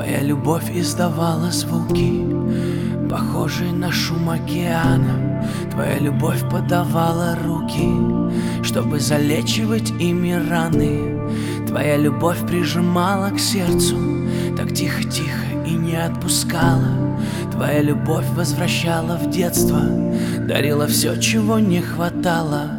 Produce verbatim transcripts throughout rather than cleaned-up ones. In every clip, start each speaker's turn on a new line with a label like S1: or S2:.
S1: Твоя любовь издавала звуки, похожие на шум океана. Твоя любовь подавала руки, чтобы залечивать ими раны. Твоя любовь прижимала к сердцу так тихо-тихо и не отпускала. Твоя любовь возвращала в детство, дарила все, чего не хватало.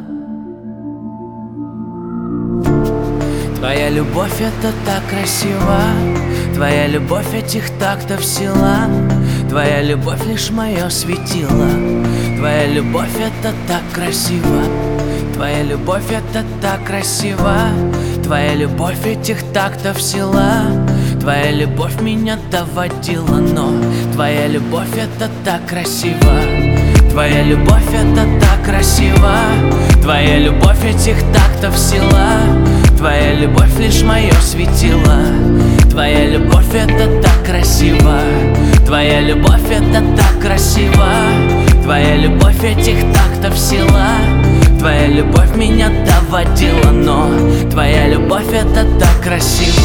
S1: Твоя любовь — это так красиво, твоя любовь этих тактов сила. Твоя любовь лишь мое светило, твоя любовь — это так красиво. Твоя любовь — это так красиво, твоя любовь этих тактов сила. Твоя любовь меня доводила, но твоя любовь — это так красиво. Твоя любовь — это так красиво, твоя любовь этих тактов сила. Твоя любовь лишь мое светило, твоя любовь — это так красиво. Твоя любовь — это так красиво, твоя любовь этих тактов сила. Твоя любовь меня доводила, но твоя любовь — это так красиво.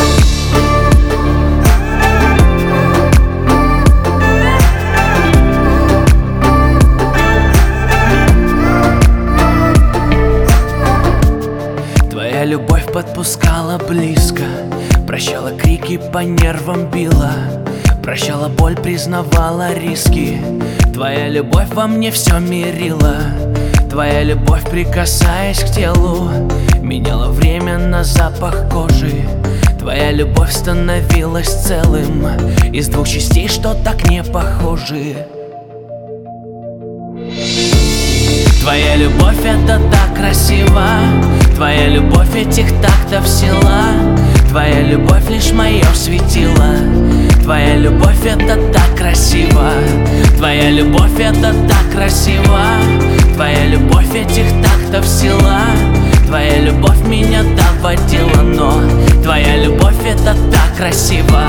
S1: Твоя любовь подпускала близко, прощала крики, по нервам била, прощала боль, признавала риски. Твоя любовь во мне все мирила. Твоя любовь, прикасаясь к телу, меняла время на запах кожи. Твоя любовь становилась целым из двух частей, что так не похожи. Твоя любовь — это так красиво, твоя любовь этих тактов сила. Твоя любовь лишь мое светило, твоя любовь — это так красиво. Твоя любовь — это так красиво, твоя любовь этих тактов сила. Твоя любовь меня доводила, но твоя любовь — это так красиво.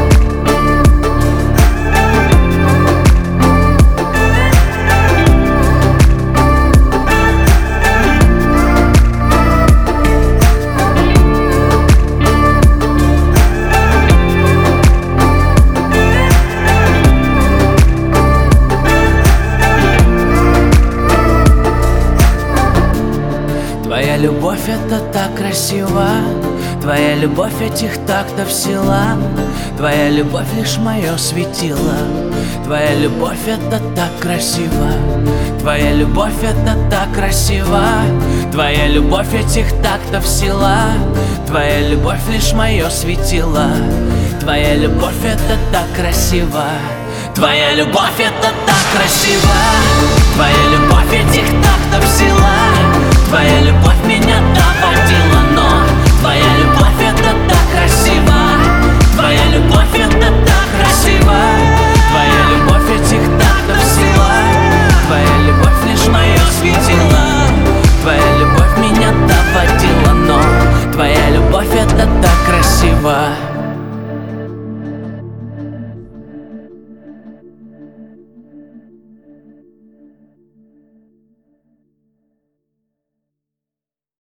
S1: Твоя любовь — это так красиво, твоя любовь этих тактов сила. Твоя любовь лишь мое светило, твоя любовь — это так красиво. Твоя любовь — это так красиво, твоя любовь этих тактов сила. Твоя любовь лишь мое светило, твоя любовь — это так красиво. Твоя любовь — это так красиво, твоя любовь этих тактов сила. Твоя любовь меня доводила, но твоя любовь — это так красиво. Твоя любовь — это так красиво, твоя любовь этих тактов сила. Твоя любовь лишь мое светило, твоя любовь меня доводила, но твоя любовь — это так красиво.